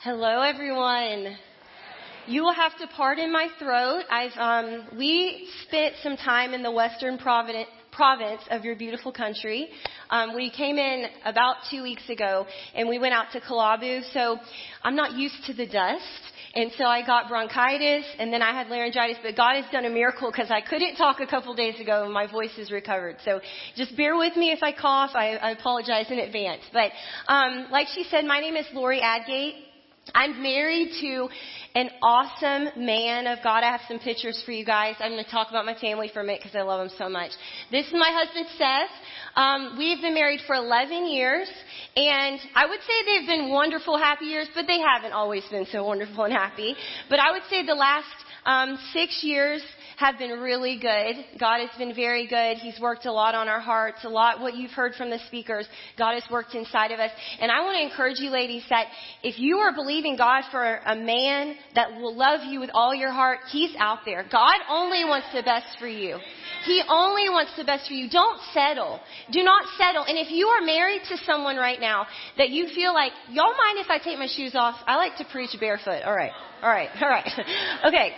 Hello, everyone. You will have to pardon my throat. We spent some time in the western province of your beautiful country. We came in about 2 weeks ago, and we went out to Kalabu. So I'm not used to the dust, and so I got bronchitis, and then I had laryngitis. But God has done a miracle because I couldn't talk a couple days ago, and my voice has recovered. So just bear with me if I cough. I apologize in advance. But like she said, my name is Lori Adgate. I'm married to an awesome man of God. I have some pictures for you guys. I'm going to talk about my family for a minute because I love them so much. This is my husband, Seth. We've been married for 11 years, and I would say they've been wonderful, happy years, but they haven't always been so wonderful and happy. But I would say the last 6 years have been really good. God has been very good. He's worked a lot on our hearts, a lot what you've heard from the speakers. God has worked inside of us. And I want to encourage you ladies that if you are believing God for a man that will love you with all your heart, he's out there. God only wants the best for you. He only wants the best for you. Don't settle. Do not settle. And if you are married to someone right now that you feel like, y'all mind if I take my shoes off? I like to preach barefoot. All right. Okay.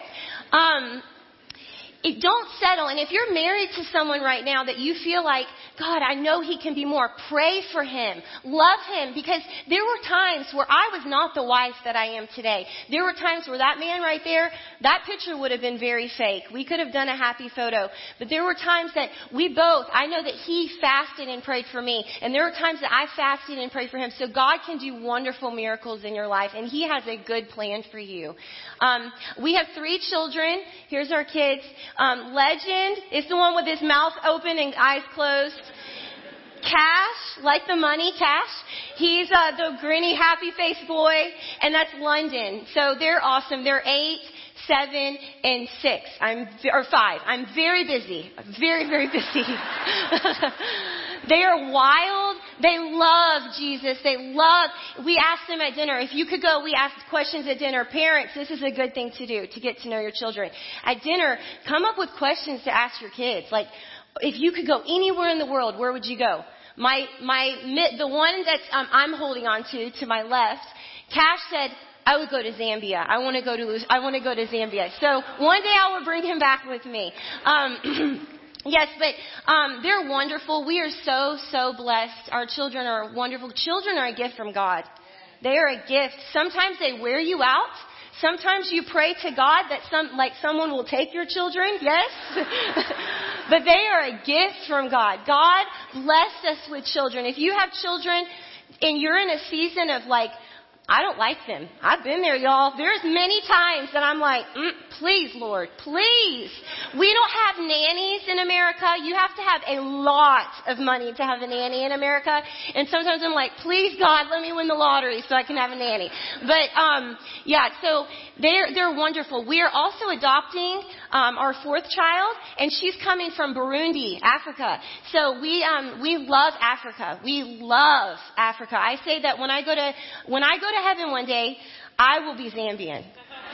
Don't settle. And if you're married to someone right now that you feel like, God, I know he can be more, pray for him. Love him. Because there were times where I was not the wife that I am today. There were times where that man right there, that picture would have been very fake. We could have done a happy photo. But there were times that I know that he fasted and prayed for me. And there were times that I fasted and prayed for him. So God can do wonderful miracles in your life. And he has a good plan for you. We have 3 children. Here's our kids. Legend is the one with his mouth open and eyes closed. Cash, like the money, Cash. He's the grinny, happy face boy, and that's London. So they're awesome. They're 8, 7, and 6. 5. I'm very busy. Very, very busy. They are wild. They love Jesus. We asked them at dinner. If you could go, we asked questions at dinner. Parents, this is a good thing to do, to get to know your children. At dinner, come up with questions to ask your kids. Like, if you could go anywhere in the world, where would you go? The one that I'm holding on to my left, Cash said, I would go to Zambia. I want to go to Zambia. So one day I will bring him back with me. Yes, but they're wonderful. We are so blessed. Our children are wonderful. Children are a gift from God. They are a gift. Sometimes they wear you out. Sometimes you pray to God that someone will take your children. Yes. But they are a gift from God. God blessed us with children. If you have children and you're in a season of I don't like them. I've been there, y'all. There's many times that I'm like, please, Lord, please. We don't have nannies in America. You have to have a lot of money to have a nanny in America. And sometimes I'm like, please, God, let me win the lottery so I can have a nanny. But, so they're wonderful. We are also adopting, our 4th child, and she's coming from Burundi, Africa. So we love Africa. We love Africa. I say that when I go to heaven one day, I will be Zambian.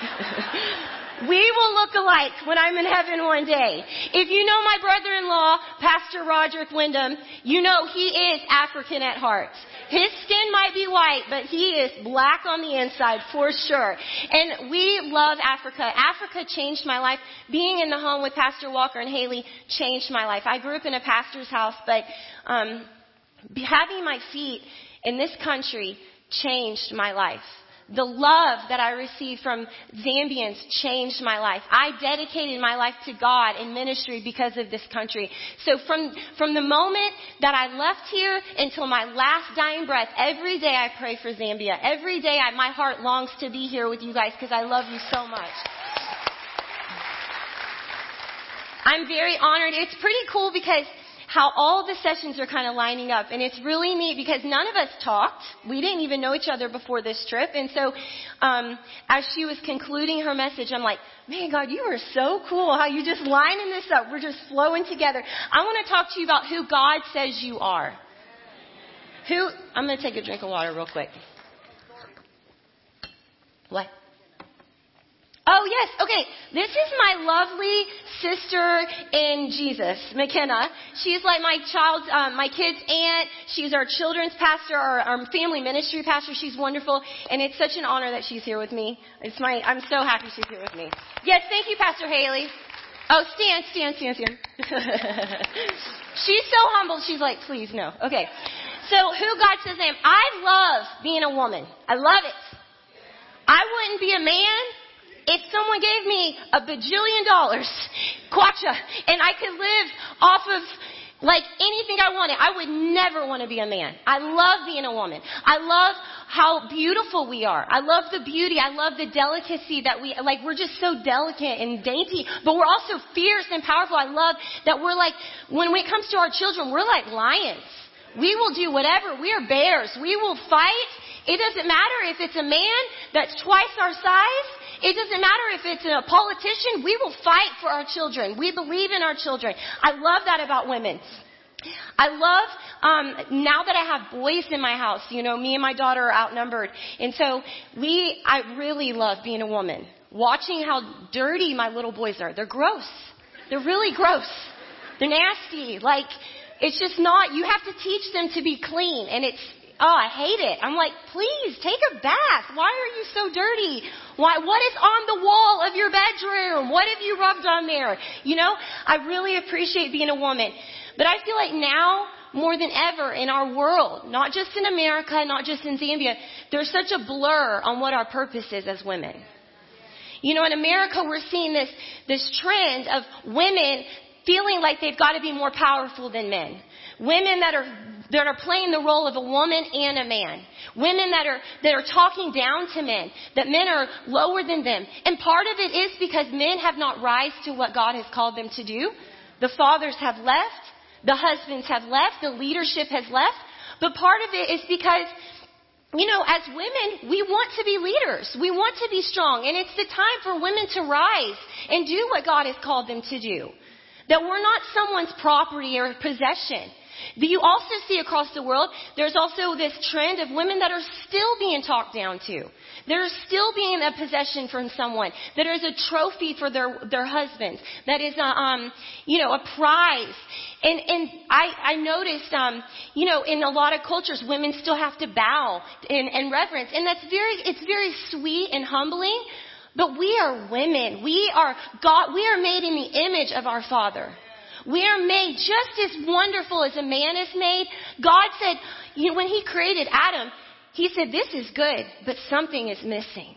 We will look alike when I'm in heaven one day. If you know my brother-in-law, Pastor Roderick Wyndham, you know he is African at heart. His skin might be white, but he is black on the inside for sure. And we love Africa. Africa changed my life. Being in the home with Pastor Walker and Haley changed my life. I grew up in a pastor's house, but having my feet in this country changed my life. The love that I received from Zambians changed my life. I dedicated my life to God in ministry because of this country. So from the moment that I left here until my last dying breath, every day I pray for Zambia. Every day my heart longs to be here with you guys because I love you so much. I'm very honored. It's pretty cool because how all the sessions are kind of lining up. And it's really neat because none of us talked. We didn't even know each other before this trip. And so as she was concluding her message, I'm like, man, God, you are so cool how you just lining this up. We're just flowing together. I want to talk to you about who God says you are. I'm going to take a drink of water real quick. What? Oh, yes. Okay. This is my lovely sister in Jesus, McKenna. She's like my kid's aunt. She's our children's pastor, our family ministry pastor. She's wonderful. And it's such an honor that she's here with me. I'm so happy she's here with me. Yes. Thank you, Pastor Haley. Oh, stand. She's so humble. She's like, please, no. Okay. So who God says I am. I love being a woman. I love it. I wouldn't be a man if someone gave me $1 bajillion, kwacha, and I could live off of like anything I wanted. I would never want to be a man. I love being a woman. I love how beautiful we are. I love the beauty. I love the delicacy that we're just so delicate and dainty, but we're also fierce and powerful. I love that we're like, when it comes to our children, we're like lions. We will do whatever. We are bears. We will fight. It doesn't matter if it's a man that's twice our size. It doesn't matter if it's a politician. We will fight for our children. We believe in our children. I love that about women. I love, now that I have boys in my house, me and my daughter are outnumbered. And so I really love being a woman. Watching how dirty my little boys are. They're gross. They're really gross. They're nasty. Like, it's just not, you have to teach them to be clean. And I hate it. I'm like, please take a bath. Why are you so dirty? What is on the wall of your bedroom? What have you rubbed on there? I really appreciate being a woman. But I feel like now, more than ever in our world, not just in America, not just in Zambia, there's such a blur on what our purpose is as women. In America, we're seeing this trend of women feeling like they've got to be more powerful than men. Women that are playing the role of a woman and a man. Women that are talking down to men, that men are lower than them. And part of it is because men have not risen to what God has called them to do. The fathers have left. The husbands have left. The leadership has left. But part of it is because, as women, we want to be leaders. We want to be strong. And it's the time for women to rise and do what God has called them to do. That we're not someone's property or possession. But you also see across the world, there's also this trend of women that are still being talked down to. They're still being a possession from someone. That is a trophy for their husbands. That is a prize. And I noticed, in a lot of cultures, women still have to bow and reverence. And it's very sweet and humbling. But we are women. We are made in the image of our Father. We are made just as wonderful as a man is made. God said, when He created Adam, He said, this is good, but something is missing.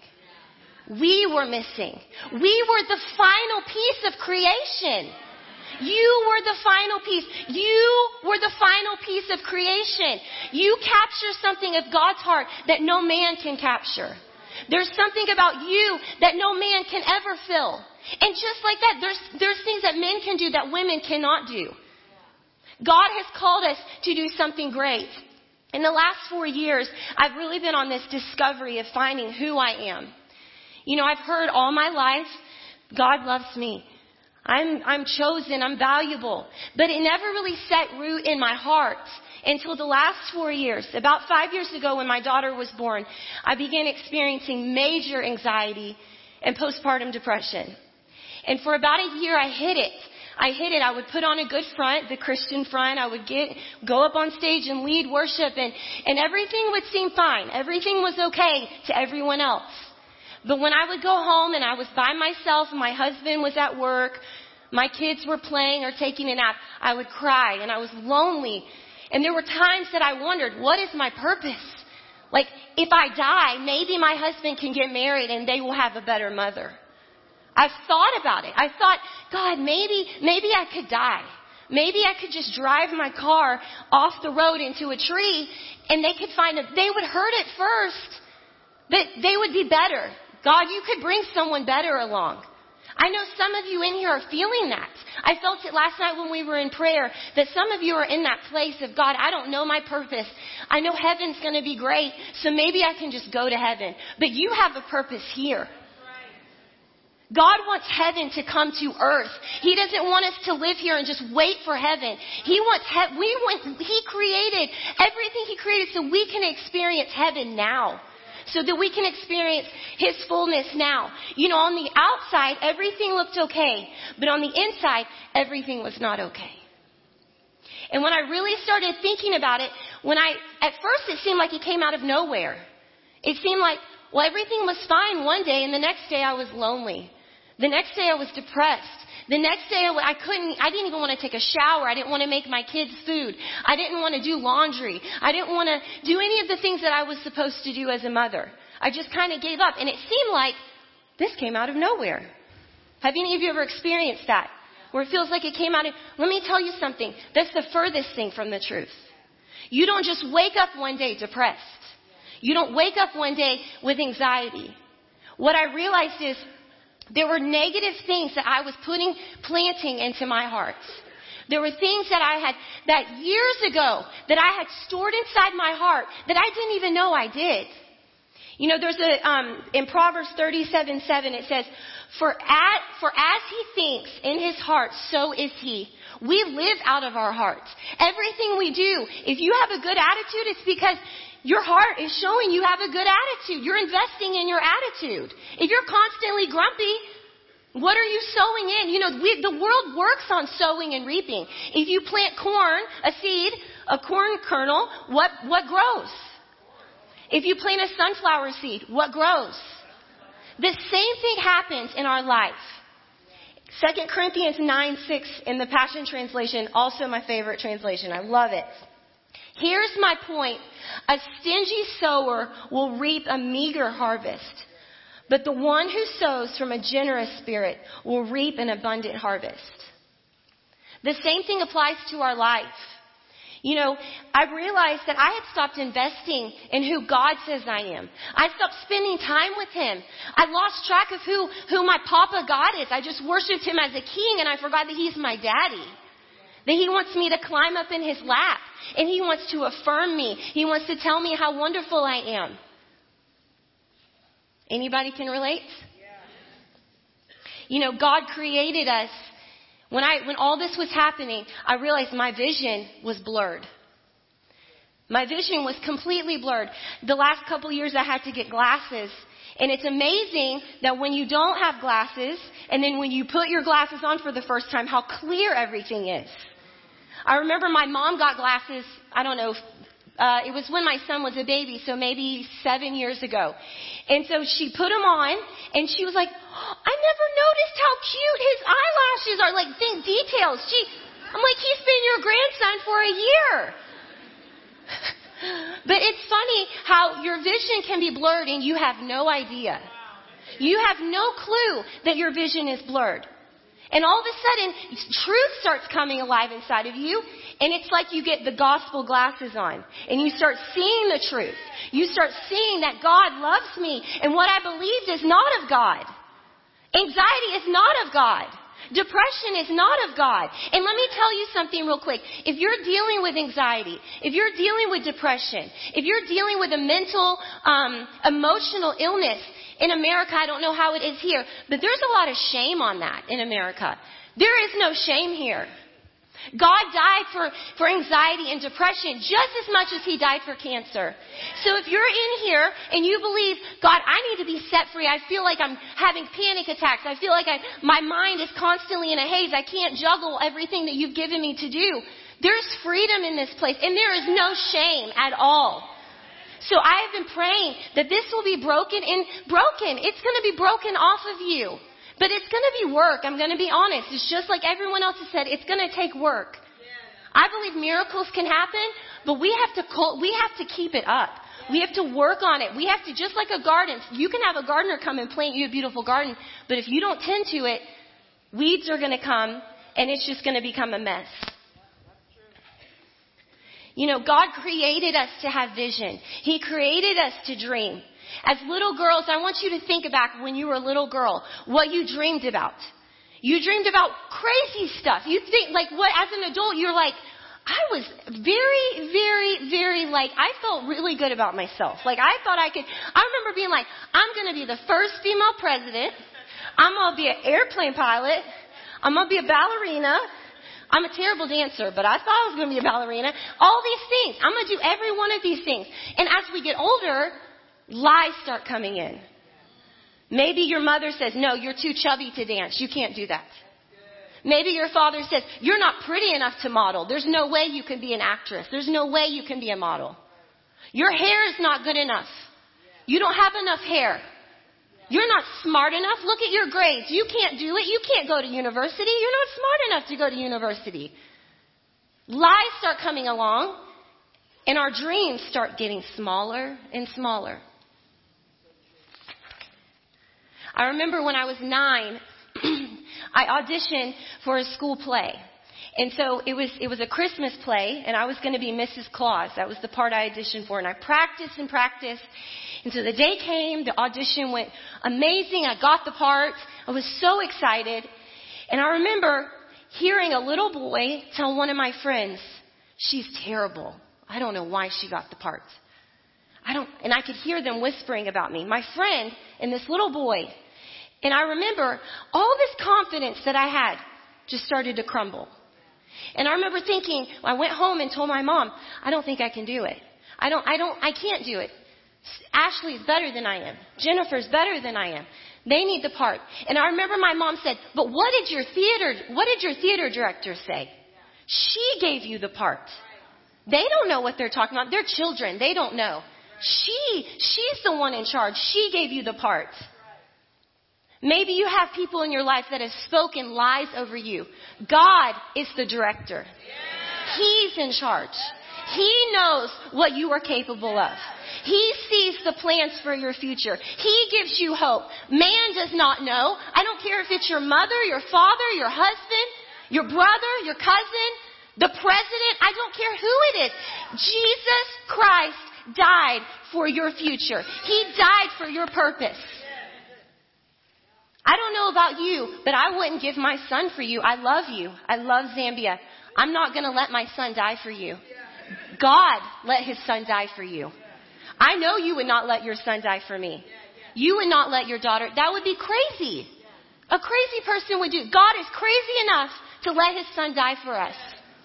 We were missing. We were the final piece of creation. You were the final piece. You were the final piece of creation. You capture something of God's heart that no man can capture. There's something about you that no man can ever fill. And just like that, there's things that men can do that women cannot do. God has called us to do something great. In the last 4 years, I've really been on this discovery of finding who I am. I've heard all my life, God loves me. I'm chosen, I'm valuable. But it never really set root in my heart until the last 4 years. About 5 years ago when my daughter was born, I began experiencing major anxiety and postpartum depression. And for about a year, I hid it. I would put on a good front, the Christian front. I would go up on stage and lead worship, and everything would seem fine. Everything was okay to everyone else. But when I would go home and I was by myself and my husband was at work, my kids were playing or taking a nap, I would cry and I was lonely. And there were times that I wondered, what is my purpose? Like, if I die, maybe my husband can get married and they will have a better mother. I've thought about it. I thought, God, maybe I could die. Maybe I could just drive my car off the road into a tree and they would hurt at first, but they would be better. God, you could bring someone better along. I know some of you in here are feeling that. I felt it last night when we were in prayer that some of you are in that place of, God, I don't know my purpose. I know heaven's going to be great, so maybe I can just go to heaven. But you have a purpose here. God wants heaven to come to earth. He doesn't want us to live here and just wait for heaven. He created everything He created so we can experience heaven now. so that we can experience His fullness now. You know, on the outside, everything looked okay, but on the inside, everything was not okay. And when I really started thinking about it, at first it seemed like it came out of nowhere. It seemed like, well, everything was fine one day, and the next day I was lonely. The next day I was depressed. The next day I didn't even want to take a shower. I didn't want to make my kids food. I didn't want to do laundry. I didn't want to do any of the things that I was supposed to do as a mother. I just kind of gave up. And it seemed like this came out of nowhere. Have any of you ever experienced that? Where it feels like it came out of... Let me tell you something. That's the furthest thing from the truth. You don't just wake up one day depressed. You don't wake up one day with anxiety. What I realized is there were negative things that I was planting into my heart. There were things that years ago that I had stored inside my heart that I didn't even know I did. You know, there's in Proverbs 37:7 it says, For as he thinks in his heart, so is he. We live out of our hearts. Everything we do, if you have a good attitude, it's because your heart is showing you have a good attitude. You're investing in your attitude. If you're constantly grumpy, what are you sowing in? You know, the world works on sowing and reaping. If you plant corn, a seed, a corn kernel, what grows? If you plant a sunflower seed, what grows? The same thing happens in our life. 2 Corinthians 9:6 in the Passion Translation, also my favorite translation. I love it. Here's my point. A stingy sower will reap a meager harvest, but the one who sows from a generous spirit will reap an abundant harvest. The same thing applies to our life. You know, I realized that I had stopped investing in who God says I am. I stopped spending time with Him. I lost track of who my Papa God is. I just worshiped Him as a king, and I forgot that He's my daddy. That He wants me to climb up in His lap. And He wants to affirm me. He wants to tell me how wonderful I am. Anybody can relate? You know, God created us. When all this was happening, I realized my vision was blurred. My vision was completely blurred. The last couple of years I had to get glasses. And it's amazing that when you don't have glasses, and then when you put your glasses on for the first time, how clear everything is. I remember my mom got glasses, I don't know, it was when my son was a baby, so maybe 7 years ago. And so she put them on, and she was like, I never noticed how cute his eyelashes are, like details. I'm like, he's been your grandson for a year. But it's funny how your vision can be blurred and you have no idea. You have no clue that your vision is blurred. And all of a sudden, truth starts coming alive inside of you. And it's like you get the gospel glasses on. And you start seeing the truth. You start seeing that God loves me. And what I believed is not of God. Anxiety is not of God. Depression is not of God. And let me tell you something real quick. If you're dealing with anxiety, if you're dealing with depression, if you're dealing with a mental, emotional illness, in America, I don't know how it is here, but there's a lot of shame on that in America. There is no shame here. God died for anxiety and depression just as much as He died for cancer. So if you're in here and you believe, God, I need to be set free. I feel like I'm having panic attacks. I feel like my mind is constantly in a haze. I can't juggle everything that you've given me to do. There's freedom in this place, and there is no shame at all. So I have been praying that this will be broken. It's going to be broken off of you. But it's going to be work. I'm going to be honest. It's just like everyone else has said. It's going to take work. I believe miracles can happen, but we have to keep it up. We have to work on it. We have to, just like a garden. You can have a gardener come and plant you a beautiful garden, but if you don't tend to it, weeds are going to come, and it's just going to become a mess. You know, God created us to have vision. He created us to dream. As little girls, I want you to think back when you were a little girl, what you dreamed about. You dreamed about crazy stuff. You think, like, what, as an adult, you're like, I was very, very, very, I felt really good about myself. I thought I remember being like, I'm going to be the first female president. I'm going to be an airplane pilot. I'm going to be a ballerina. I'm a terrible dancer, but I thought I was going to be a ballerina. All these things. I'm going to do every one of these things. And as we get older, lies start coming in. Maybe your mother says, no, you're too chubby to dance. You can't do that. Maybe your father says, you're not pretty enough to model. There's no way you can be an actress. There's no way you can be a model. Your hair is not good enough. You don't have enough hair. You're not smart enough. Look at your grades. You can't do it. You can't go to university. You're not smart enough to go to university. Lies start coming along, and our dreams start getting smaller and smaller. I remember when I was 9, I auditioned for a school play. And so it was a Christmas play, and I was going to be Mrs. Claus. That was the part I auditioned for. And I practiced and practiced. And so the day came, the audition went amazing. I got the part. I was so excited. And I remember hearing a little boy tell one of my friends, she's terrible. I don't know why she got the part. And I could hear them whispering about me. My friend and this little boy. And I remember all this confidence that I had just started to crumble. And I remember thinking, I went home and told my mom, I don't think I can do it. I can't do it. Ashley's better than I am. Jennifer's better than I am. They need the part. And I remember my mom said, but what did your theater director say? She gave you the part. They don't know what they're talking about. They're children. They don't know. She's the one in charge. She gave you the part. Maybe you have people in your life that have spoken lies over you. God is the director. He's in charge. He knows what you are capable of. He sees the plans for your future. He gives you hope. Man does not know. I don't care if it's your mother, your father, your husband, your brother, your cousin, the president. I don't care who it is. Jesus Christ died for your future. He died for your purpose. I don't know about you, but I wouldn't give my son for you. I love you. I love Zambia. I'm not going to let my son die for you. God let his son die for you. I know you would not let your son die for me. You would not let your daughter. That would be crazy. A crazy person would do. God is crazy enough to let his son die for us.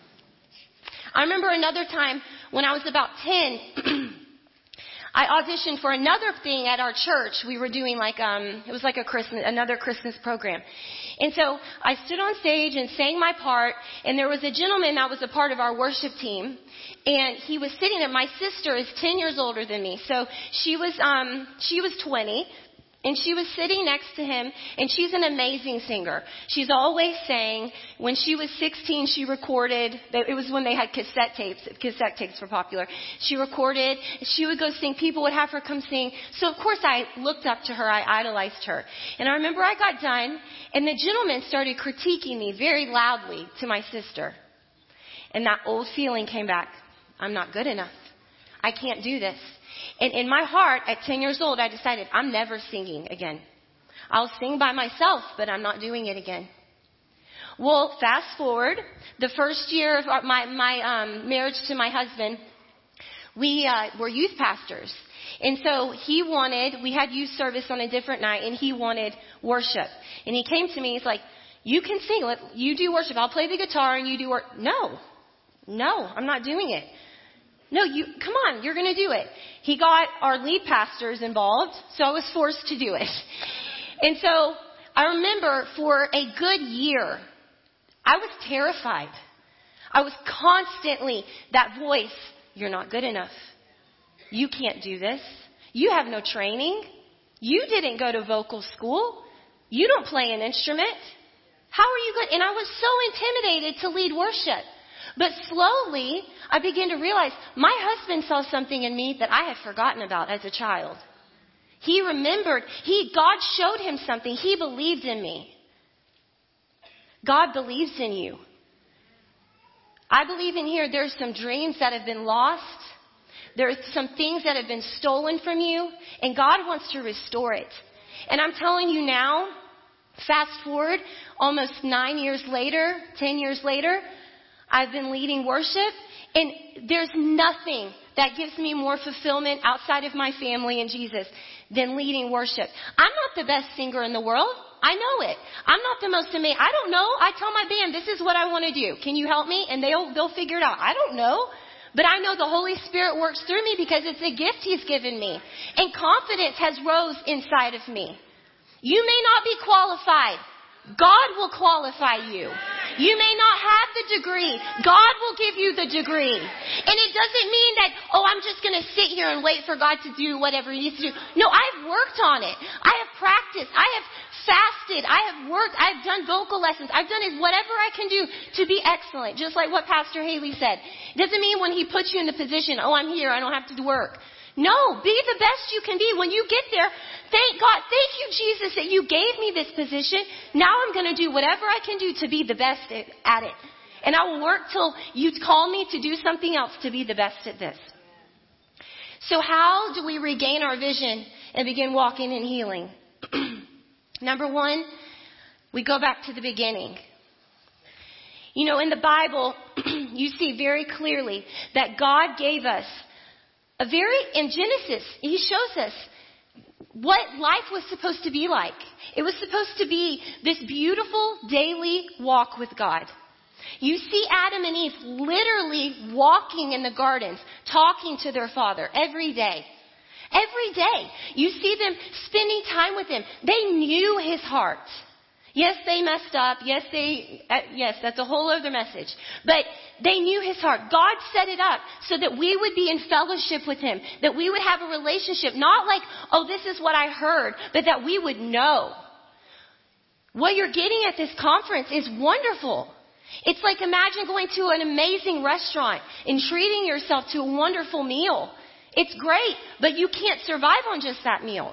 I remember another time when I was about 10, I auditioned for another thing at our church. We were doing it was like another Christmas program. And so I stood on stage and sang my part, and there was a gentleman that was a part of our worship team, and he was sitting there. My sister is 10 years older than me, so she was 20. And she was sitting next to him, and she's an amazing singer. She's always sang. When she was 16, she recorded. It was when they had cassette tapes. Cassette tapes were popular. She recorded. She would go sing. People would have her come sing. So, of course, I looked up to her. I idolized her. And I remember I got done, and the gentleman started critiquing me very loudly to my sister. And that old feeling came back. I'm not good enough. I can't do this. And in my heart, at 10 years old, I decided I'm never singing again. I'll sing by myself, but I'm not doing it again. Well, fast forward, the first year of my marriage to my husband, we were youth pastors. And so we had youth service on a different night, and he wanted worship. And he came to me, he's like, you can sing, you do worship. I'll play the guitar and you do worship. No, I'm not doing it. No, come on, you're going to do it. He got our lead pastors involved, so I was forced to do it. And so I remember for a good year, I was terrified. I was constantly that voice, you're not good enough. You can't do this. You have no training. You didn't go to vocal school. You don't play an instrument. How are you good? And I was so intimidated to lead worship. But slowly, I began to realize my husband saw something in me that I had forgotten about as a child. He remembered. God showed him something. He believed in me. God believes in you. I believe in here there's some dreams that have been lost. There's some things that have been stolen from you. And God wants to restore it. And I'm telling you now, fast forward almost 9 years later, 10 years later, I've been leading worship, and there's nothing that gives me more fulfillment outside of my family and Jesus than leading worship. I'm not the best singer in the world. I know it. I'm not the most amazing. I don't know. I tell my band, this is what I want to do. Can you help me? And they'll figure it out. I don't know. But I know the Holy Spirit works through me because it's a gift He's given me. And confidence has rose inside of me. You may not be qualified. God will qualify you. You may not have the degree. God will give you the degree. And it doesn't mean that, I'm just going to sit here and wait for God to do whatever He needs to do. No, I've worked on it. I have practiced. I have fasted. I have worked. I've done vocal lessons. I've done whatever I can do to be excellent. Just like what Pastor Haley said. It doesn't mean when He puts you in the position, I'm here, I don't have to do work. No, be the best you can be. When you get there, thank God. Thank you, Jesus, that you gave me this position. Now I'm going to do whatever I can do to be the best at it. And I will work till you call me to do something else to be the best at this. So how do we regain our vision and begin walking in healing? Number one, we go back to the beginning. In the Bible, you see very clearly that God gave us in Genesis, He shows us what life was supposed to be like. It was supposed to be this beautiful daily walk with God. You see Adam and Eve literally walking in the gardens, talking to their Father every day. Every day. You see them spending time with Him. They knew His heart. Yes, they messed up. Yes, that's a whole other message. But they knew His heart. God set it up so that we would be in fellowship with Him, that we would have a relationship, not like, this is what I heard, but that we would know. What you're getting at this conference is wonderful. It's like imagine going to an amazing restaurant and treating yourself to a wonderful meal. It's great, but you can't survive on just that meal.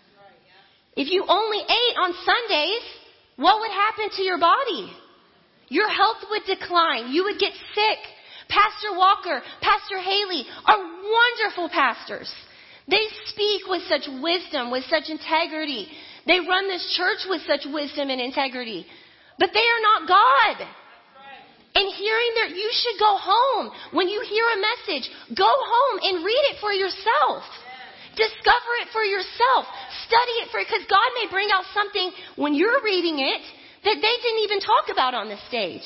If you only ate on Sundays, what would happen to your body? Your health would decline. You would get sick. Pastor Walker, Pastor Haley are wonderful pastors. They speak with such wisdom, with such integrity. They run this church with such wisdom and integrity. But they are not God. And you should go home. When you hear a message, go home and read it for yourself. Discover it for yourself. Study it because God may bring out something when you're reading it that they didn't even talk about on the stage.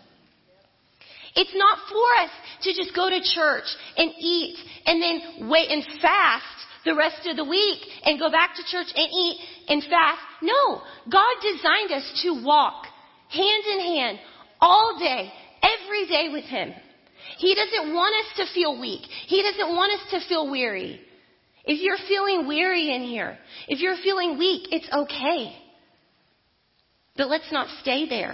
It's not for us to just go to church and eat and then wait and fast the rest of the week and go back to church and eat and fast. No, God designed us to walk hand in hand all day, every day with Him. He doesn't want us to feel weak. He doesn't want us to feel weary. If you're feeling weary in here, if you're feeling weak, it's okay. But let's not stay there.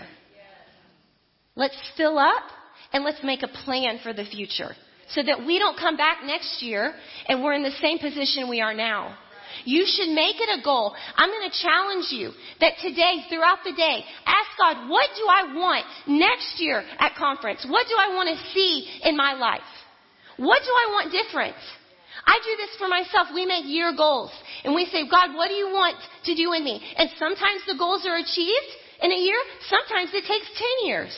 Let's fill up and let's make a plan for the future so that we don't come back next year and we're in the same position we are now. You should make it a goal. I'm going to challenge you that today, throughout the day, ask God, what do I want next year at conference? What do I want to see in my life? What do I want different? I do this for myself. We make year goals. And we say, God, what do you want to do in me? And sometimes the goals are achieved in a year. Sometimes it takes 10 years.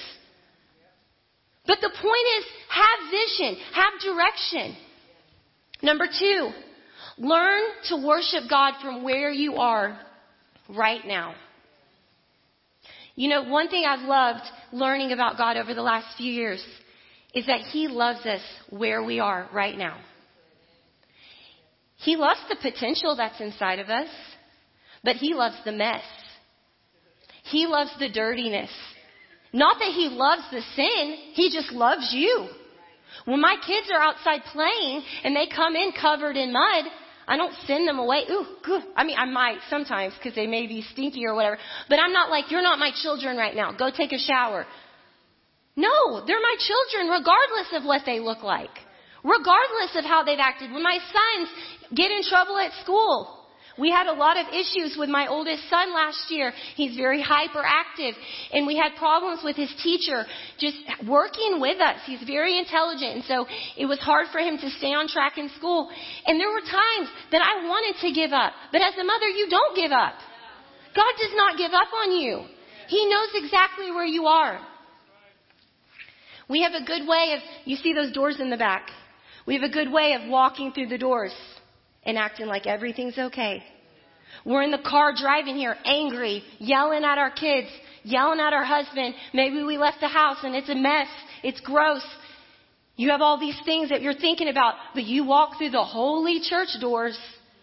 But the point is, have vision, have direction. Number 2, learn to worship God from where you are right now. One thing I've loved learning about God over the last few years is that He loves us where we are right now. He loves the potential that's inside of us, but He loves the mess. He loves the dirtiness. Not that He loves the sin, He just loves you. When my kids are outside playing and they come in covered in mud, I don't send them away. Ooh, good. I might sometimes because they may be stinky or whatever. But I'm not like, you're not my children right now. Go take a shower. No, they're my children regardless of what they look like. Regardless of how they've acted. When my sons get in trouble at school, we had a lot of issues with my oldest son last year. He's very hyperactive. And we had problems with his teacher just working with us. He's very intelligent. And so it was hard for him to stay on track in school. And there were times that I wanted to give up. But as a mother, you don't give up. God does not give up on you. He knows exactly where you are. We have a good way of, you see those doors in the back. We have a good way of walking through the doors and acting like everything's okay. We're in the car driving here angry, yelling at our kids, yelling at our husband. Maybe we left the house and it's a mess. It's gross. You have all these things that you're thinking about, but you walk through the holy church doors.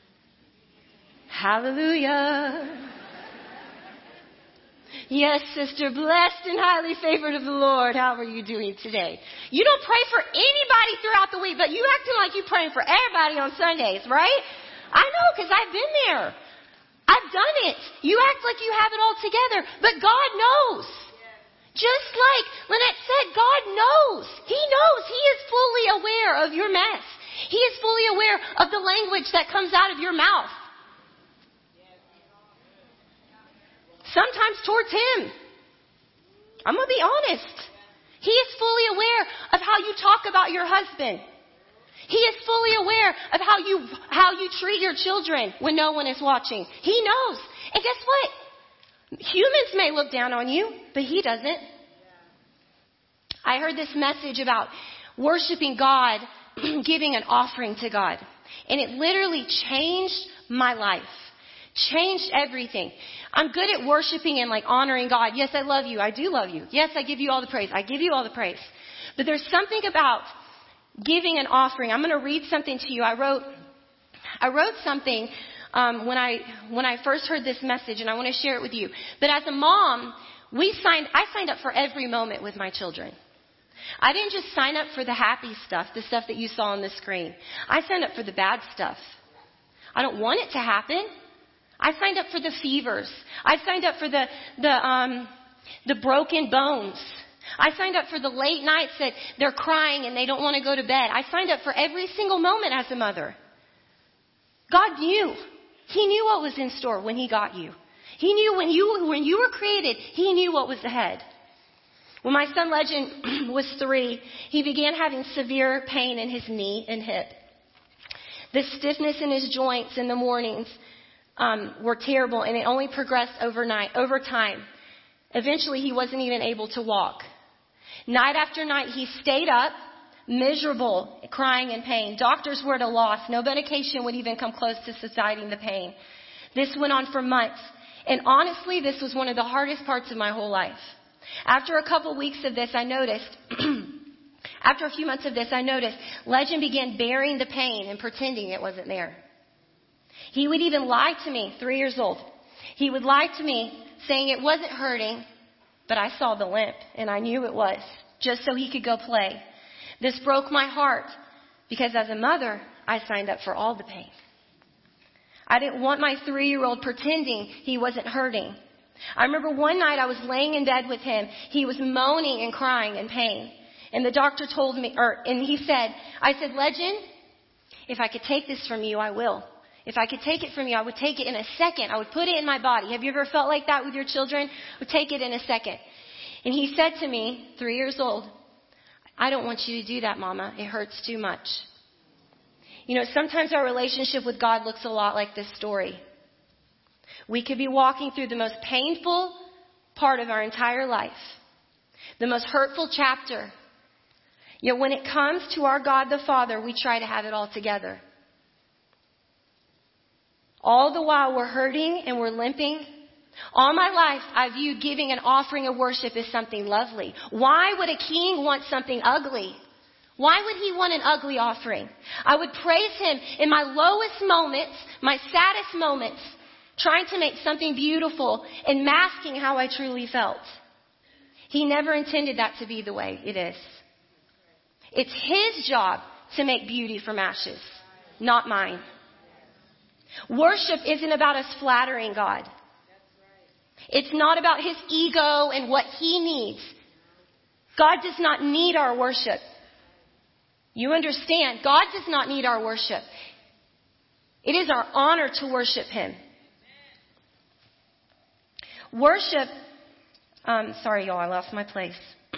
Hallelujah. Yes, sister, blessed and highly favored of the Lord. How are you doing today? You don't pray for anybody throughout the week, but you acting like you're praying for everybody on Sundays, right? I know, because I've been there. I've done it. You act like you have it all together, but God knows. Just like Lynette said, God knows. He knows. He is fully aware of your mess. He is fully aware of the language that comes out of your mouth. Sometimes towards Him. I'm going to be honest. He is fully aware of how you talk about your husband. He is fully aware of how you treat your children when no one is watching. He knows. And guess what? Humans may look down on you, but He doesn't. I heard this message about worshiping God, giving an offering to God. And it literally changed my life. Changed everything. I'm good at worshiping and honoring God. Yes, I love you. I do love you. Yes, I give you all the praise. I give you all the praise. But there's something about giving an offering. I'm going to read something to you. I wrote something when I first heard this message, and I want to share it with you. But as a mom, I signed up for every moment with my children. I didn't just sign up for the happy stuff, the stuff that you saw on the screen. I signed up for the bad stuff. I don't want it to happen. I signed up for the fevers. I signed up for the broken bones. I signed up for the late nights that they're crying and they don't want to go to bed. I signed up for every single moment as a mother. God knew. He knew what was in store when He got you. He knew when you were created, He knew what was ahead. When my son Legend was 3, he began having severe pain in his knee and hip. The stiffness in his joints in the mornings were terrible, and it only progressed over time. Eventually, he wasn't even able to walk. Night after night, he stayed up, miserable, crying in pain. Doctors were at a loss. No medication would even come close to subsiding the pain. This went on for months. And honestly, this was one of the hardest parts of my whole life. After a couple weeks of this, after a few months of this, I noticed Legend began bearing the pain and pretending it wasn't there. He would even lie to me, 3 years old. He would lie to me saying it wasn't hurting, but I saw the limp and I knew it was, just so he could go play. This broke my heart because as a mother, I signed up for all the pain. I didn't want my 3-year-old pretending he wasn't hurting. I remember one night I was laying in bed with him. He was moaning and crying in pain. And the doctor told me, I said, Legend, if I could take this from you, I will. If I could take it from you, I would take it in a second. I would put it in my body. Have you ever felt like that with your children? I would take it in a second. And he said to me, 3 years old, I don't want you to do that, Mama. It hurts too much. You know, sometimes our relationship with God looks a lot like this story. We could be walking through the most painful part of our entire life, the most hurtful chapter. Yet when it comes to our God the Father, we try to have it all together. All the while we're hurting and we're limping. All my life, I viewed giving an offering of worship as something lovely. Why would a king want something ugly? Why would he want an ugly offering? I would praise him in my lowest moments, my saddest moments, trying to make something beautiful and masking how I truly felt. He never intended that to be the way it is. It's his job to make beauty from ashes, not mine. Worship isn't about us flattering God. It's not about his ego and what he needs. God does not need our worship. You understand, God does not need our worship. It is our honor to worship him. Worship, sorry y'all, I lost my place.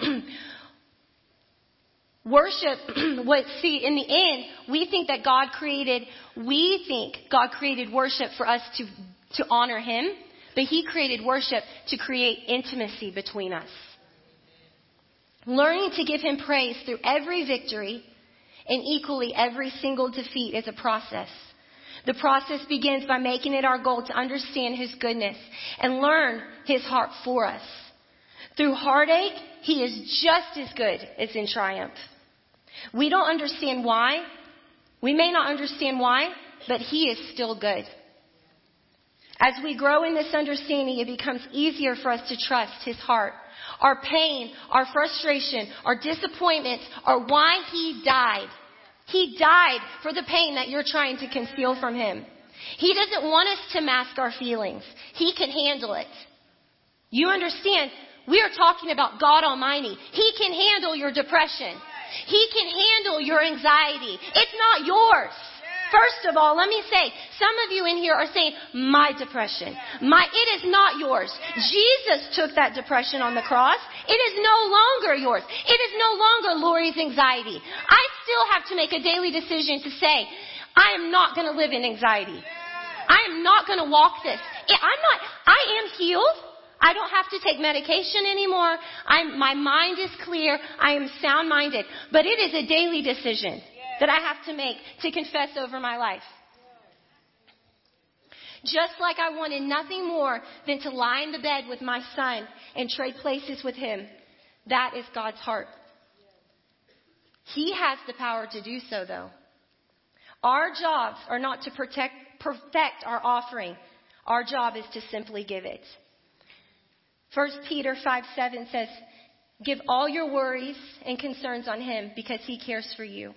Worship, in the end, we think God created worship for us to honor him, but he created worship to create intimacy between us. Learning to give him praise through every victory and equally every single defeat is a process. The process begins by making it our goal to understand his goodness and learn his heart for us. Through heartache, he is just as good as in triumph. We don't understand why. We may not understand why, but He is still good. As we grow in this understanding, it becomes easier for us to trust His heart. Our pain, our frustration, our disappointments are why He died. He died for the pain that you're trying to conceal from Him. He doesn't want us to mask our feelings. He can handle it. You understand? We are talking about God Almighty. He can handle your depression. He can handle your anxiety. It's not yours. First of all, let me say, some of you in here are saying, my depression. It is not yours. Jesus took that depression on the cross. It is no longer yours. It is no longer Lori's anxiety. I still have to make a daily decision to say, I am not going to live in anxiety. I am not going to walk this. I am healed. I don't have to take medication anymore. My mind is clear. I am sound-minded. But it is a daily decision that I have to make to confess over my life. Just like I wanted nothing more than to lie in the bed with my son and trade places with him. That is God's heart. He has the power to do so, though. Our jobs are not to perfect our offering. Our job is to simply give it. 1 Peter 5:7 says, give all your worries and concerns on Him because He cares for you.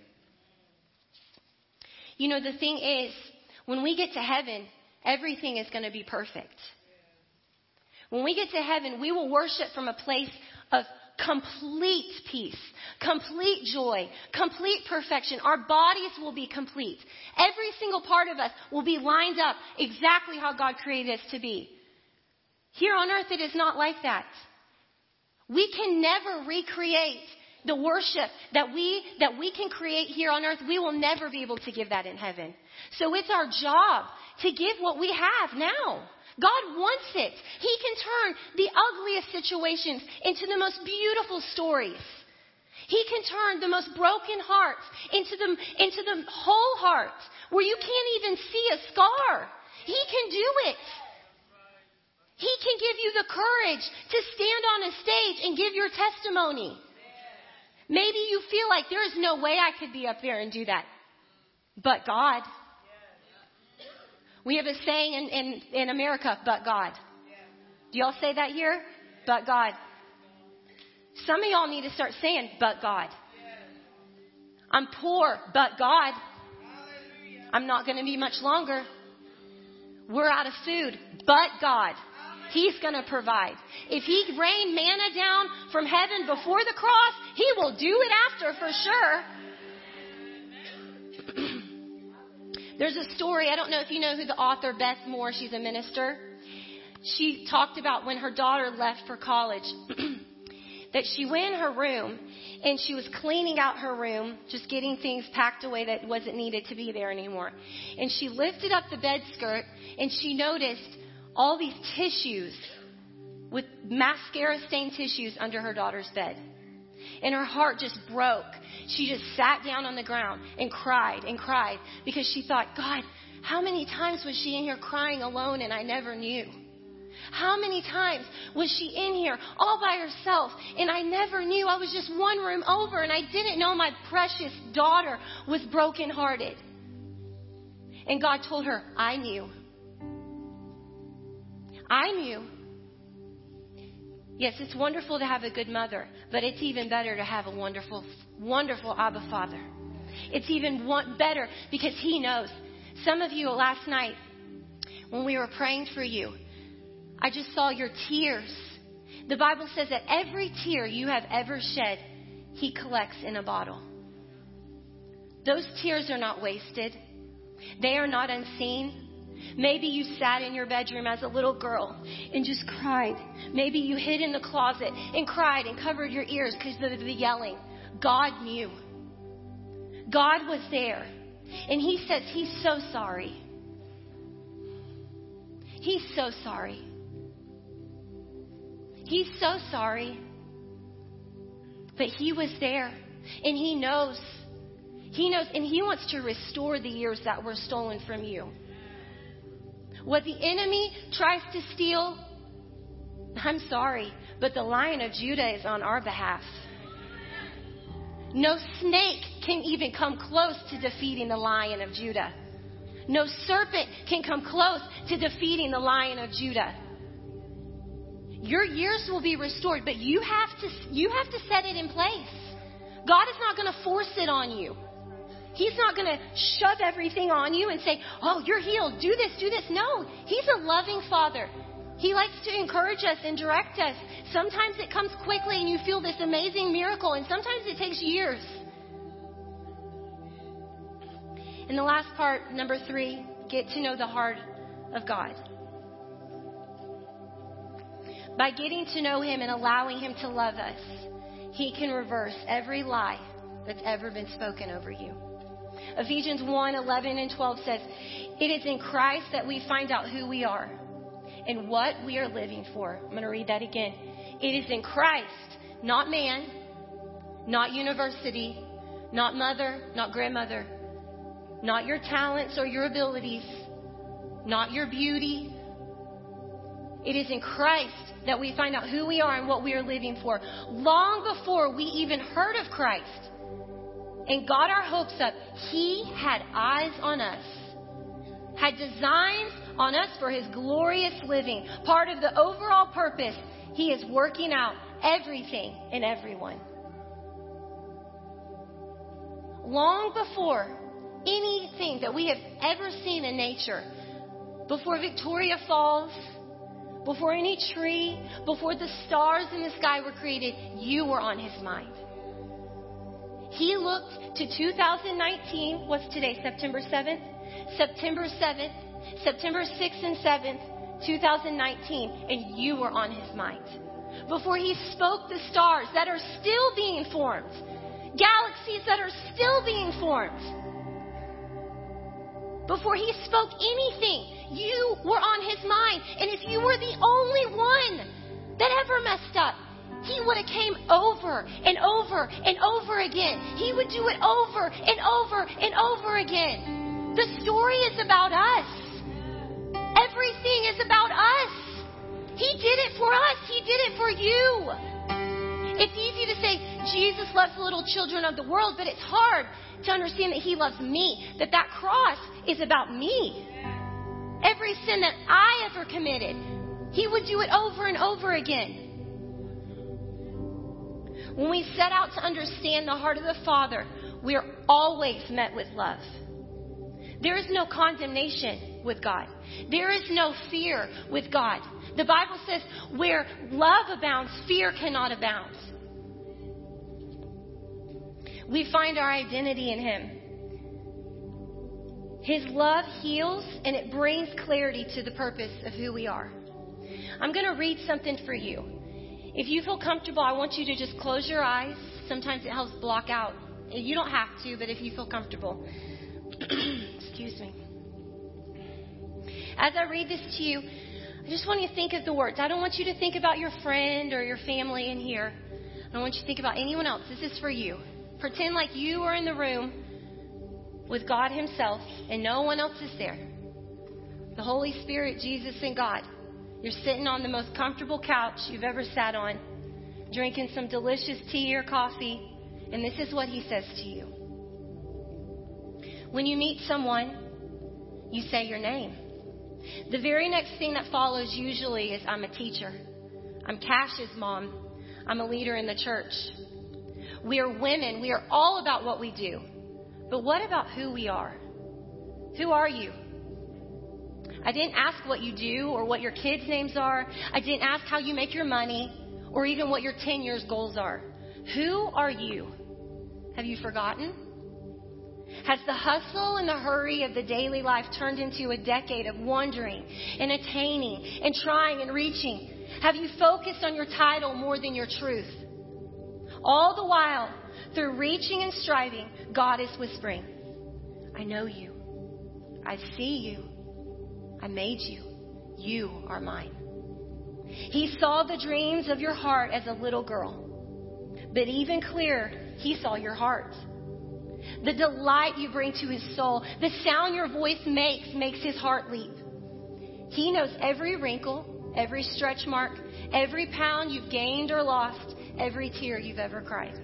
You know, the thing is, when we get to heaven, everything is going to be perfect. When we get to heaven, we will worship from a place of complete peace, complete joy, complete perfection. Our bodies will be complete. Every single part of us will be lined up exactly how God created us to be. Here on earth, it is not like that. We can never recreate the worship that we can create here on earth. We will never be able to give that in heaven. So it's our job to give what we have now. God wants it. He can turn the ugliest situations into the most beautiful stories. He can turn the most broken hearts into the whole heart where you can't even see a scar. He can do it. He can give you the courage to stand on a stage and give your testimony. Maybe you feel like there is no way I could be up there and do that. But God. We have a saying in America, but God. Do y'all say that here? But God. Some of y'all need to start saying, but God. I'm poor, but God. I'm not going to be much longer. We're out of food, but God. He's going to provide. If He rained manna down from heaven before the cross, He will do it after for sure. There's a story. I don't know if you know who the author Beth Moore. She's a minister. She talked about when her daughter left for college that she went in her room and she was cleaning out her room, just getting things packed away that wasn't needed to be there anymore. And she lifted up the bed skirt and she noticed all these tissues with mascara-stained tissues under her daughter's bed. And her heart just broke. She just sat down on the ground and cried because she thought, God, how many times was she in here crying alone and I never knew? How many times was she in here all by herself and I never knew? I was just one room over and I didn't know my precious daughter was brokenhearted. And God told her, I knew. I knew. Yes, it's wonderful to have a good mother, but it's even better to have a wonderful, wonderful Abba Father. It's even better because He knows. Some of you last night, when we were praying for you, I just saw your tears. The Bible says that every tear you have ever shed, He collects in a bottle. Those tears are not wasted. They are not unseen. Maybe you sat in your bedroom as a little girl and just cried. Maybe you hid in the closet and cried and covered your ears because of the yelling. God knew. God was there. And He says He's so sorry. He's so sorry. He's so sorry. But He was there. And He knows. He knows. And He wants to restore the years that were stolen from you. What the enemy tries to steal, I'm sorry, but the Lion of Judah is on our behalf. No snake can even come close to defeating the Lion of Judah. No serpent can come close to defeating the Lion of Judah. Your years will be restored, but you have to set it in place. God is not going to force it on you. He's not going to shove everything on you and say, oh, you're healed. Do this, do this. No, He's a loving Father. He likes to encourage us and direct us. Sometimes it comes quickly and you feel this amazing miracle, and sometimes it takes years. And the last part, number 3, get to know the heart of God. By getting to know Him and allowing Him to love us, He can reverse every lie that's ever been spoken over you. Ephesians 1:11 and 12 says, it is in Christ that we find out who we are and what we are living for. I'm going to read that again. It is in Christ, not man, not university, not mother, not grandmother, not your talents or your abilities, not your beauty. It is in Christ that we find out who we are and what we are living for. Long before we even heard of Christ and got our hopes up, He had eyes on us, had designs on us for His glorious living. Part of the overall purpose, He is working out everything in everyone. Long before anything that we have ever seen in nature, before Victoria Falls, before any tree, before the stars in the sky were created, you were on His mind. He looked to 2019. What's today? September 7th? September 7th, September 6th and 7th, 2019, and you were on His mind. Before He spoke the stars that are still being formed, galaxies that are still being formed, before He spoke anything, you were on His mind. And if you were the only one that ever messed up, He would have came over and over and over again. He would do it over and over and over again. The story is about us. Everything is about us. He did it for us. He did it for you. It's easy to say Jesus loves the little children of the world, but it's hard to understand that He loves me, that cross is about me. Every sin that I ever committed, He would do it over and over again. When we set out to understand the heart of the Father, we are always met with love. There is no condemnation with God. There is no fear with God. The Bible says, where love abounds, fear cannot abound. We find our identity in Him. His love heals and it brings clarity to the purpose of who we are. I'm going to read something for you. If you feel comfortable, I want you to just close your eyes. Sometimes it helps block out. You don't have to, but if you feel comfortable. Excuse me. As I read this to you, I just want you to think of the words. I don't want you to think about your friend or your family in here. I don't want you to think about anyone else. This is for you. Pretend like you are in the room with God Himself and no one else is there. The Holy Spirit, Jesus, and God. You're sitting on the most comfortable couch you've ever sat on, drinking some delicious tea or coffee, and this is what He says to you. When you meet someone, you say your name. The very next thing that follows usually is, I'm a teacher. I'm Cash's mom. I'm a leader in the church. We are women. We are all about what we do. But what about who we are? Who are you? I didn't ask what you do or what your kids' names are. I didn't ask how you make your money or even what your 10 years goals are. Who are you? Have you forgotten? Has the hustle and the hurry of the daily life turned into a decade of wondering and attaining and trying and reaching? Have you focused on your title more than your truth? All the while, through reaching and striving, God is whispering, I know you. I see you. I made you. You are mine. He saw the dreams of your heart as a little girl. But even clearer, He saw your heart. The delight you bring to His soul, the sound your voice makes His heart leap. He knows every wrinkle, every stretch mark, every pound you've gained or lost, every tear you've ever cried.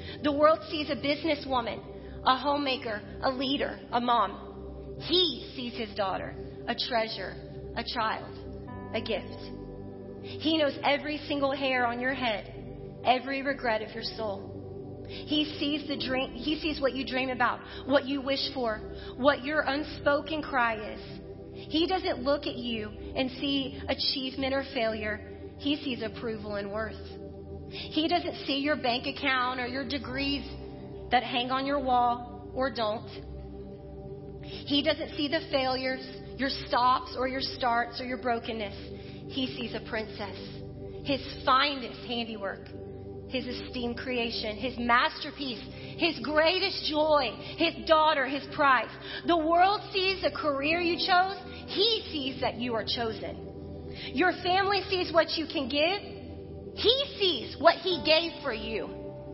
The world sees a businesswoman, a homemaker, a leader, a mom. He sees his daughter, a treasure, a child, a gift. He knows every single hair on your head, every regret of your soul. He sees the dream. He sees what you dream about, what you wish for, what your unspoken cry is. He doesn't look at you and see achievement or failure. He sees approval and worth. He doesn't see your bank account or your degrees that hang on your wall or don't. He doesn't see the failures, your stops or your starts or your brokenness. He sees a princess, his finest handiwork, his esteemed creation, his masterpiece, his greatest joy, his daughter, his prize. The world sees the career you chose. He sees that you are chosen. Your family sees what you can give. He sees what he gave for you.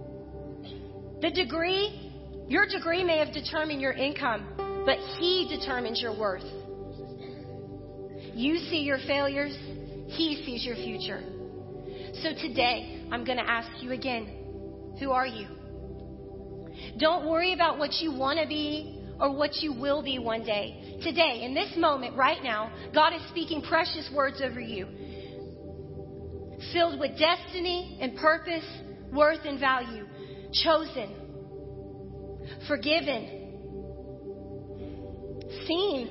Your degree may have determined your income, but he determines your worth. You see your failures. He sees your future. So today, I'm going to ask you again, who are you? Don't worry about what you want to be or what you will be one day. Today, in this moment, right now, God is speaking precious words over you, filled with destiny and purpose, worth and value, chosen, forgiven, seen,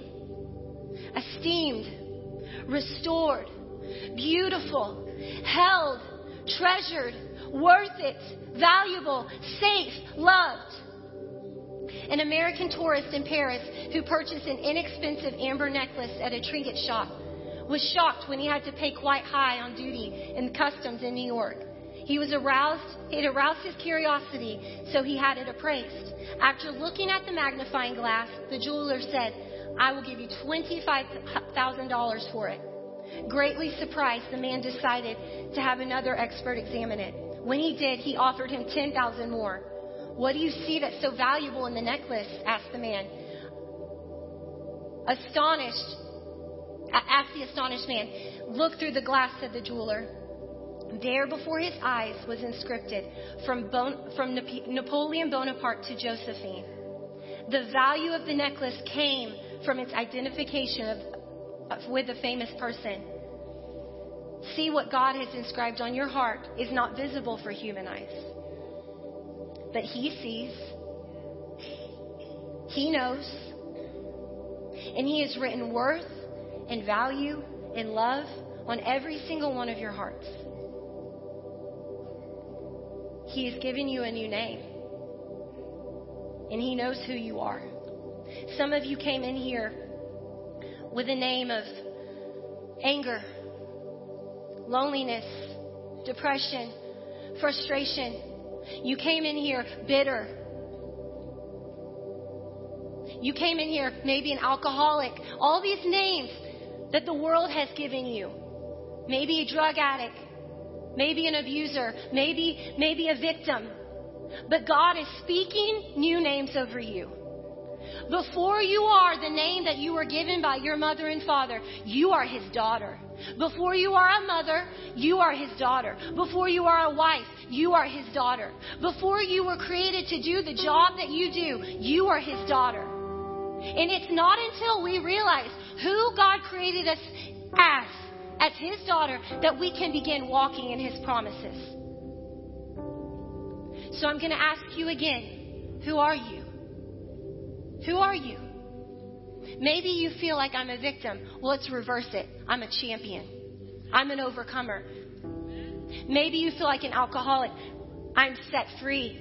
esteemed, restored, beautiful, held, treasured, worth it, valuable, safe, loved. An American tourist in Paris who purchased an inexpensive amber necklace at a trinket shop was shocked when he had to pay quite high on duty in customs in New York. It aroused his curiosity, so he had it appraised. After looking at the magnifying glass, the jeweler said, "I will give you $25,000 for it." Greatly surprised, the man decided to have another expert examine it. When he did, he offered him $10,000 more. "What do you see that's so valuable in the necklace?" asked the man. Asked the astonished man. "Look through the glass," said the jeweler. There before his eyes was inscripted, from Napoleon Bonaparte to Josephine. The value of the necklace came from its identification with a famous person. See, what God has inscribed on your heart is not visible for human eyes. But he sees, he knows, and he has written worth and value and love on every single one of your hearts. He has given you a new name, and he knows who you are. Some of you came in here with a name of anger, loneliness, depression, frustration. You came in here bitter. You came in here maybe an alcoholic. All these names that the world has given you. Maybe a drug addict. Maybe an abuser. Maybe a victim. But God is speaking new names over you. Before you are the name that you were given by your mother and father, you are his daughter. Before you are a mother, you are his daughter. Before you are a wife, you are his daughter. Before you were created to do the job that you do, you are his daughter. And it's not until we realize who God created us as his daughter, that we can begin walking in his promises. So I'm going to ask you again, who are you? Who are you? Maybe you feel like I'm a victim. Well, let's reverse it. I'm a champion. I'm an overcomer. Maybe you feel like an alcoholic. I'm set free.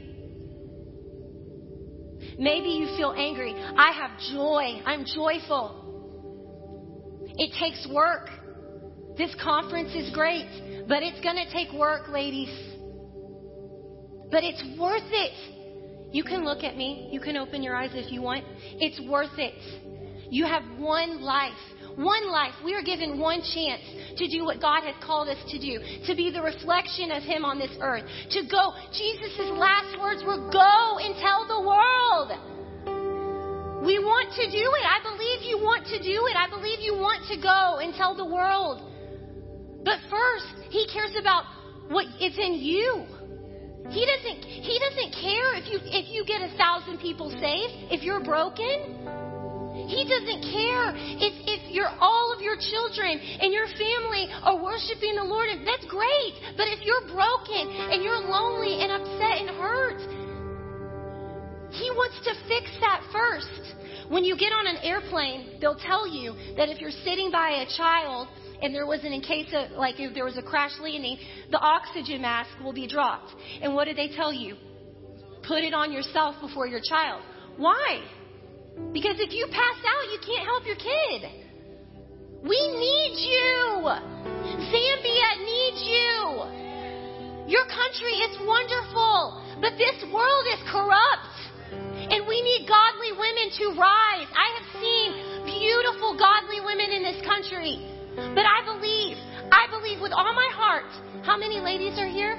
Maybe you feel angry. I have joy. I'm joyful. It takes work. This conference is great, but it's going to take work, ladies. But it's worth it. You can look at me. You can open your eyes if you want. It's worth it. You have one life. One life. We are given one chance to do what God has called us to do. To be the reflection of him on this earth. To go. Jesus' last words were, go and tell the world. We want to do it. I believe you want to do it. I believe you want to go and tell the world. But first, he cares about what is in you. He doesn't care if you get 1,000 people saved, if you're broken. He doesn't care if all of your children and your family are worshiping the Lord. That's great. But if you're broken and you're lonely and upset and hurt, He wants to fix that first. When you get on an airplane, they'll tell you that if you're sitting by a child and there was if there was a crash landing, the oxygen mask will be dropped. And what do they tell you? Put it on yourself before your child. Why? Because if you pass out, you can't help your kid. We need you. Zambia needs you. Your country is wonderful, but this world is corrupt. And we need godly women to rise. I have seen beautiful godly women in this country. But I believe with all my heart. How many ladies are here?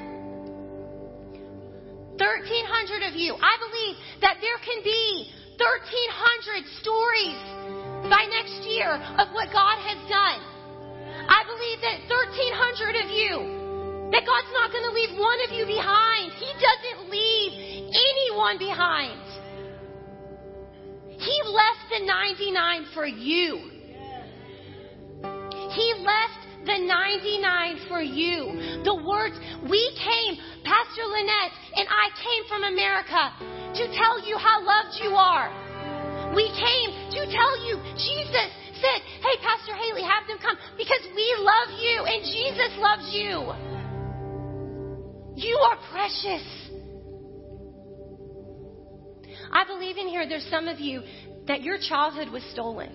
1,300 of you. I believe that there can be 1,300 stories by next year of what God has done. I believe that 1,300 of you, that God's not going to leave one of you behind. He doesn't leave anyone behind. He left the 99 for you. He left the 99 for you. The words, Pastor Lynette and I came from America to tell you how loved you are. We came to tell you, Jesus said, hey, Pastor Haley, have them come because we love you and Jesus loves you. You are precious. I believe in here there's some of you that your childhood was stolen.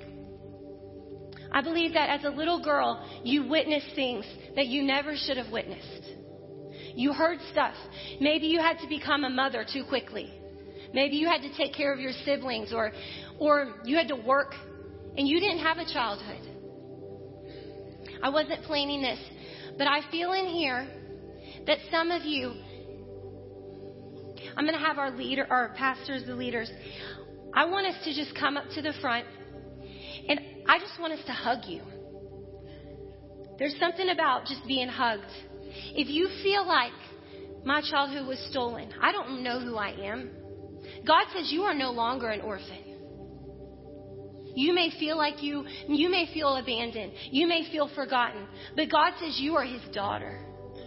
I believe that as a little girl, you witnessed things that you never should have witnessed. You heard stuff. Maybe you had to become a mother too quickly. Maybe you had to take care of your siblings or you had to work and you didn't have a childhood. I wasn't planning this, but I feel in here that some of you, I'm going to have our pastors, the leaders. I want us to just come up to the front and I just want us to hug you. There's something about just being hugged. If you feel like my childhood was stolen, I don't know who I am. God says you are no longer an orphan. You may feel like you may feel abandoned. You may feel forgotten. But God says you are His daughter.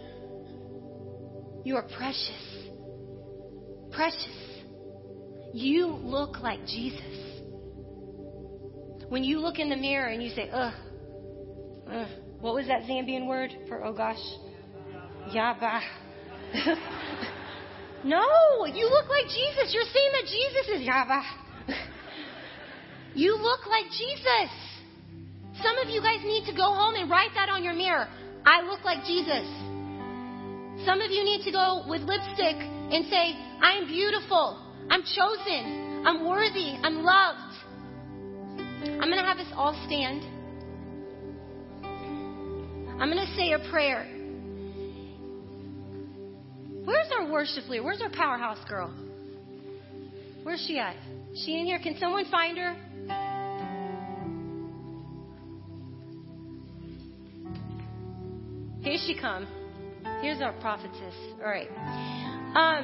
You are precious. Precious. You look like Jesus. When you look in the mirror and you say, what was that Zambian word for oh gosh? Yaba. No, you look like Jesus. You're saying that Jesus is Yaba. You look like Jesus. Some of you guys need to go home and write that on your mirror. I look like Jesus. Some of you need to go with lipstick and say, I am beautiful. I'm chosen. I'm worthy. I'm loved. I'm going to have us all stand. I'm going to say a prayer. Where's our worship leader? Where's our powerhouse girl? Where's she at? Is she in here? Can someone find her? Here she come. Here's our prophetess. All right. I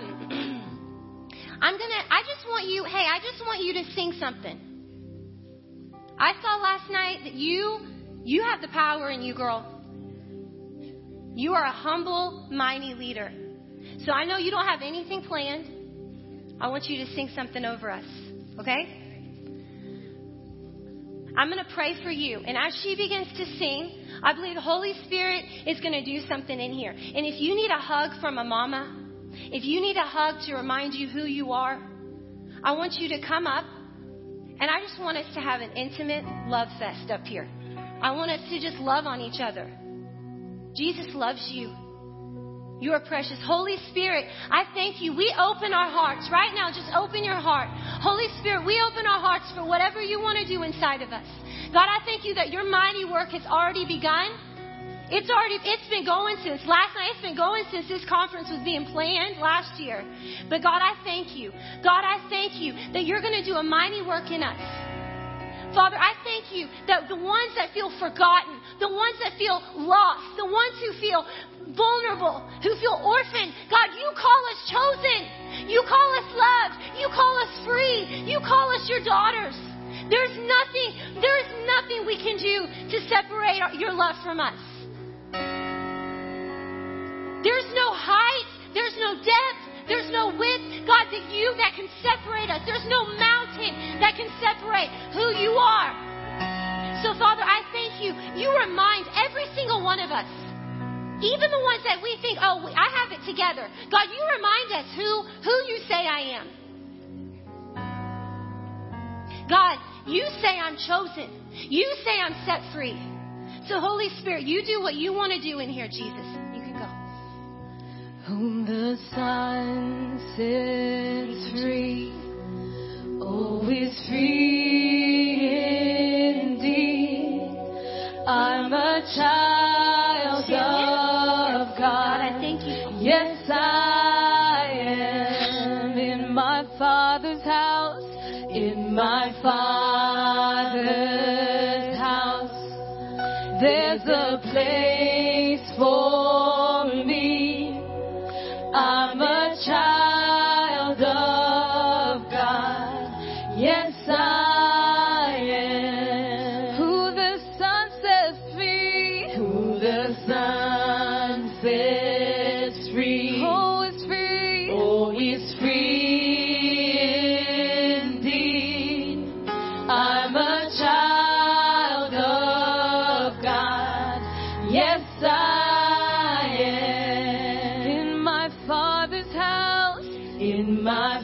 just want you to sing something. I saw last night that you have the power in you, girl. You are a humble, mighty leader. So I know you don't have anything planned. I want you to sing something over us. Okay? I'm going to pray for you. And as she begins to sing, I believe the Holy Spirit is going to do something in here. And if you need a hug from a mama, if you need a hug to remind you who you are, I want you to come up. And I just want us to have an intimate love fest up here. I want us to just love on each other. Jesus loves you. You are precious. Holy Spirit, I thank you. We open our hearts. Right now, just open your heart. Holy Spirit, we open our hearts for whatever you want to do inside of us. God, I thank you that your mighty work has already begun. It's been going since last night. It's been going since this conference was being planned last year. But God, I thank you. God, I thank you that you're going to do a mighty work in us. Father, I thank you that the ones that feel forgotten, the ones that feel lost, the ones who feel vulnerable, who feel orphaned, God, you call us chosen. You call us loved. You call us free. You call us your daughters. There's nothing we can do to separate your love from us. There's no height. There's no depth. There's no width, God, that can separate us. There's no mountain that can separate who you are. So, Father, I thank you. You remind every single one of us, even the ones that we think, oh, I have it together. God, you remind us who you say I am. God, you say I'm chosen. You say I'm set free. So, Holy Spirit, you do what you want to do in here, Jesus. You can go. Whom the Son sets free, oh, is free indeed. I'm a child of God. I thank you. Yes, I am in my Father's house, in my Father's house. There's a place for me. I'm a child of God. Yes, I am. Who the Son sets free. Who the Son sets free. Oh, is free. Oh, is free indeed. I'm a child of God. Yes, I in my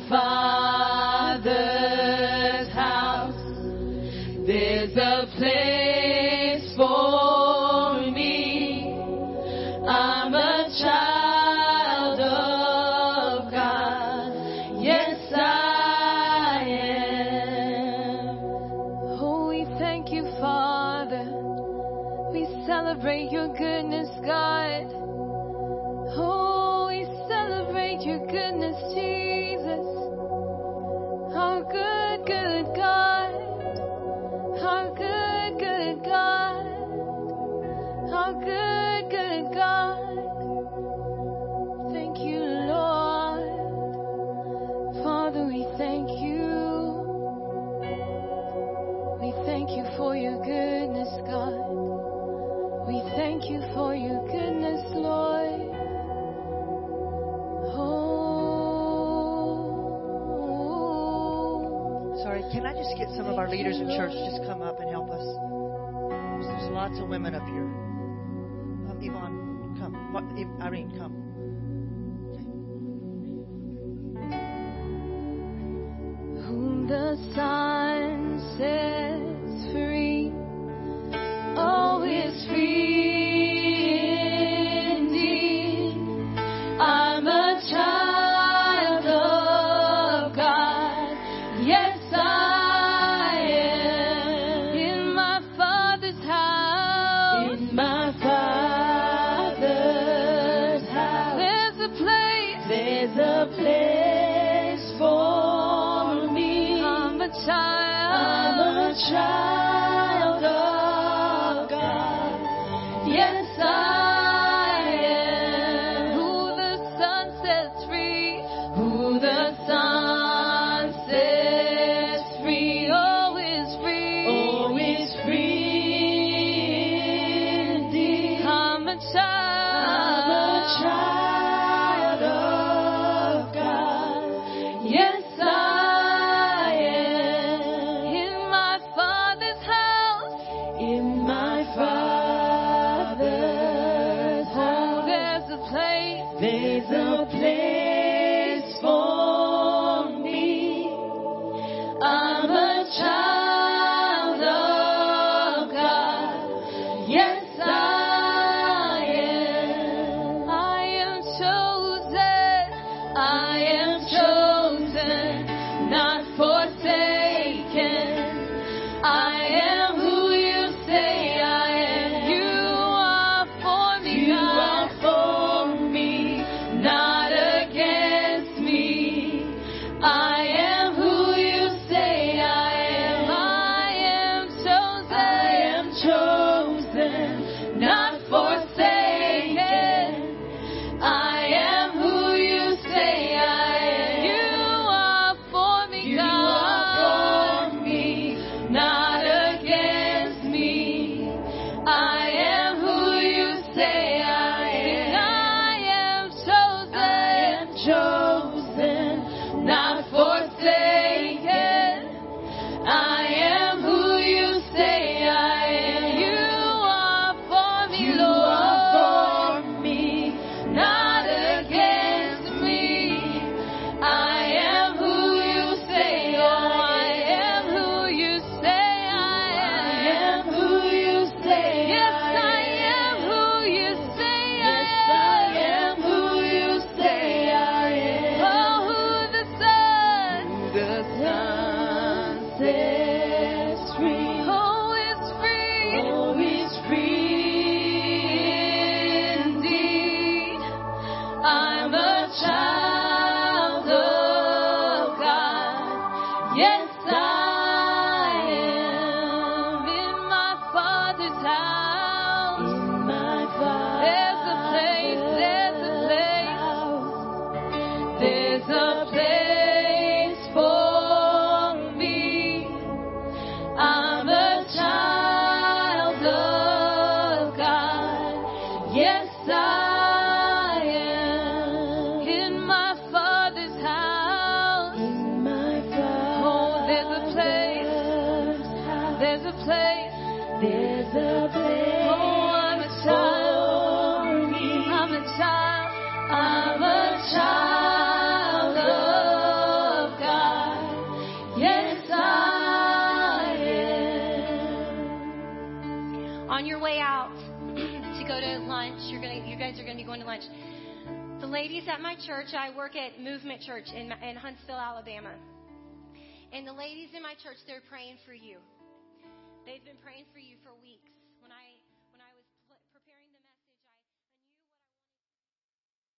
Father's house, there's a place for me. I'm a child of God. Yes, I am. Oh, we thank you, Father. We celebrate your goodness, God. Oh, we celebrate your goodness, Jesus. Our good, good God. Our good, good God. Our good, good God. Thank you, Lord. Father, we thank you. We thank you for your goodness, God. We thank you for your goodness, Lord. Sorry, can I just get some of our leaders in church to just come up and help us? There's lots of women up here. Yvonne, come. Irene, come. Okay. Whom the Son sets free, oh, is free indeed. I'm a child of God. Yes, I am in my Father's house. In my Father's house. There's a place. There's a place for me. I'm a child. I'm a child of God. Yes, I am. Who the Son sets free. Who the Son sets free. Oh, is free. Oh, is free indeed. I'm a child. I'm a child of God. Yes, I am in my Father's house. In my Father's house. There's a place. There's a place for me. I'm a child of God. Yes, I am. I am chosen. I am chosen, not forsaken. I am who you say I am. You are for me. You are for me, not against. Yes, I am in my Father's house. Oh, there's a place. There's a place. Oh, I'm a child. I'm a child. I'm a child of God. Yes, I am. On your way out to go to lunch, you guys are going to be going to lunch. The ladies at my church, I work at Movement Church in Huntsville, Alabama. And the ladies in my church, they're praying for you. They've been praying for you for weeks.